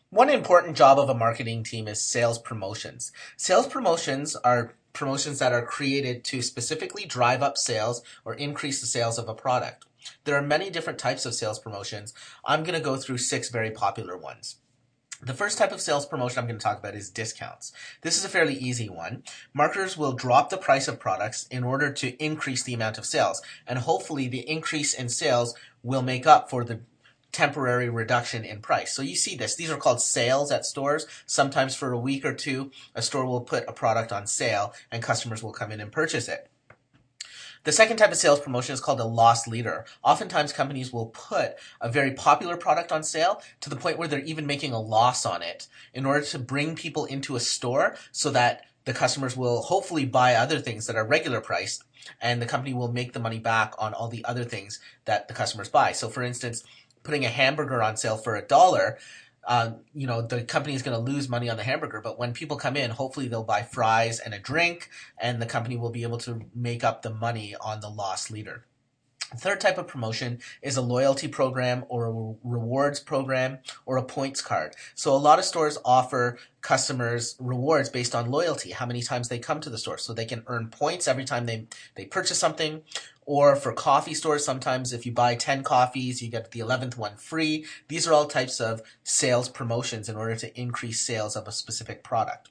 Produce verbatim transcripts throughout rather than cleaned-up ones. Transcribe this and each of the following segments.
One important job of a marketing team is sales promotions. Sales promotions are promotions that are created to specifically drive up sales or increase the sales of a product. There are many different types of sales promotions. I'm going to go through six very popular ones. The first type of sales promotion I'm going to talk about is discounts. This is a fairly easy one. Marketers will drop the price of products in order to increase the amount of sales, and hopefully the increase in sales will make up for the temporary reduction in price. So you see this. These are called sales at stores. Sometimes for a week or two, a store will put a product on sale and customers will come in and purchase it. The second type of sales promotion is called a loss leader. Oftentimes companies will put a very popular product on sale to the point where they're even making a loss on it in order to bring people into a store so that the customers will hopefully buy other things that are regular priced, and the company will make the money back on all the other things that the customers buy. So for instance, putting a hamburger on sale for a dollar, uh, you know, the company is going to lose money on the hamburger, but when people come in, hopefully they'll buy fries and a drink, and the company will be able to make up the money on the loss leader. The third type of promotion is a loyalty program or a rewards program or a points card. So a lot of stores offer customers rewards based on loyalty, how many times they come to the store, so they can earn points every time they, they purchase something. Or for coffee stores, sometimes if you buy ten coffees, you get the eleventh one free. These are all types of sales promotions in order to increase sales of a specific product.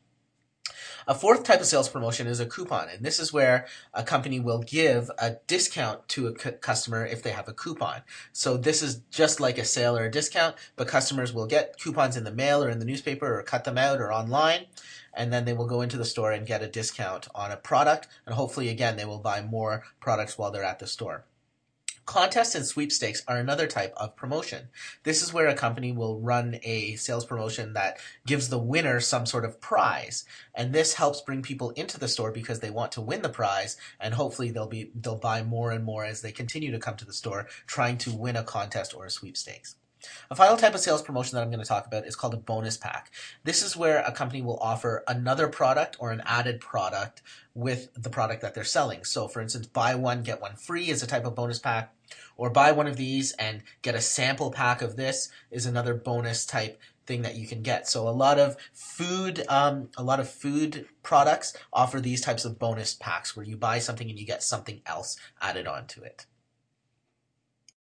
A fourth type of sales promotion is a coupon, and this is where a company will give a discount to a customer if they have a coupon. So this is just like a sale or a discount, but customers will get coupons in the mail or in the newspaper or cut them out or online, and then they will go into the store and get a discount on a product, and hopefully, again, they will buy more products while they're at the store. Contests and sweepstakes are another type of promotion. This is where a company will run a sales promotion that gives the winner some sort of prize. And this helps bring people into the store because they want to win the prize, and hopefully they'll be they'll buy more and more as they continue to come to the store trying to win a contest or a sweepstakes. A final type of sales promotion that I'm going to talk about is called a bonus pack. This is where a company will offer another product or an added product with the product that they're selling. So for instance, buy one, get one free is a type of bonus pack, or buy one of these and get a sample pack of this is another bonus type thing that you can get. So a lot of food, um, a lot of food products offer these types of bonus packs where you buy something and you get something else added onto it.